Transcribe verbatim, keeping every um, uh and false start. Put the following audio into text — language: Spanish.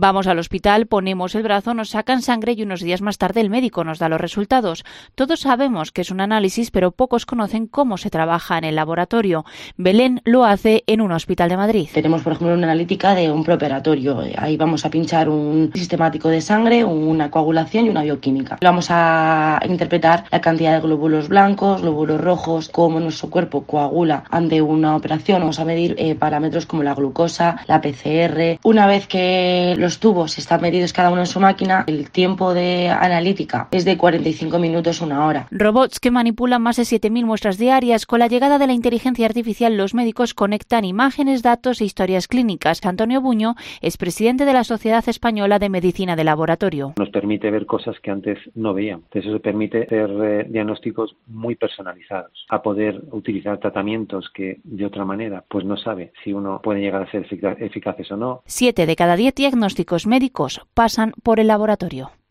Vamos al hospital, ponemos el brazo, nos sacan sangre y unos días más tarde el médico nos da los resultados. Todos sabemos que es un análisis, pero pocos conocen cómo se trabaja en el laboratorio. Belén lo hace en un hospital de Madrid. Tenemos, por ejemplo, una analítica de un preoperatorio. Ahí vamos a pinchar un sistemático de sangre, una coagulación y una bioquímica. Vamos a interpretar la cantidad de glóbulos blancos, glóbulos rojos, cómo nuestro cuerpo coagula ante una operación. Vamos a medir eh, parámetros como la glucosa, la P C R. Una vez que los tubos están medidos cada uno en su máquina, el tiempo de analítica es de cuarenta y cinco minutos a una hora. Robots que manipulan más de siete mil muestras diarias. Con la llegada de la inteligencia artificial, los médicos conectan imágenes, datos e historias clínicas. Antonio Buño es presidente de la Sociedad Española de Medicina de Laboratorio. Nos permite ver cosas que antes no veíamos. Eso se permite hacer eh, diagnósticos muy personalizados, a poder utilizar tratamientos que de otra manera pues no sabe si uno puede llegar a ser efic- eficaces o no. Siete de cada diez diagnósticos médicos pasan por el laboratorio.